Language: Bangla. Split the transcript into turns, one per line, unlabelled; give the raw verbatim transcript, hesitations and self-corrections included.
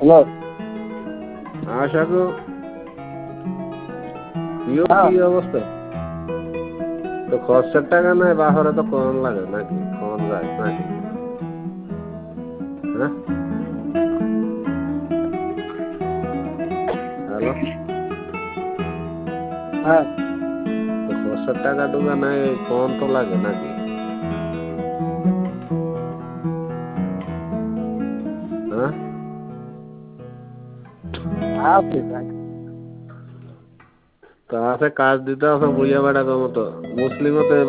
হ্যালো।
আশা কো ইয়ো
হ্যাঁ।
কি অবস্থা? তো খরচের টাকা নাই বাহরে তো কম লাগে নাকি কম যায় নাকি? হ্যাঁ হ্যালো।
হ্যাঁ।
তো খরচের টাকা টুকা নাই কম তো লাগে নাকি? হ্যাঁ
আছে ভাই।
তা আছে কাজ দিতে আছে বুঝিয়া বেড়া মতো মুসলিমও তো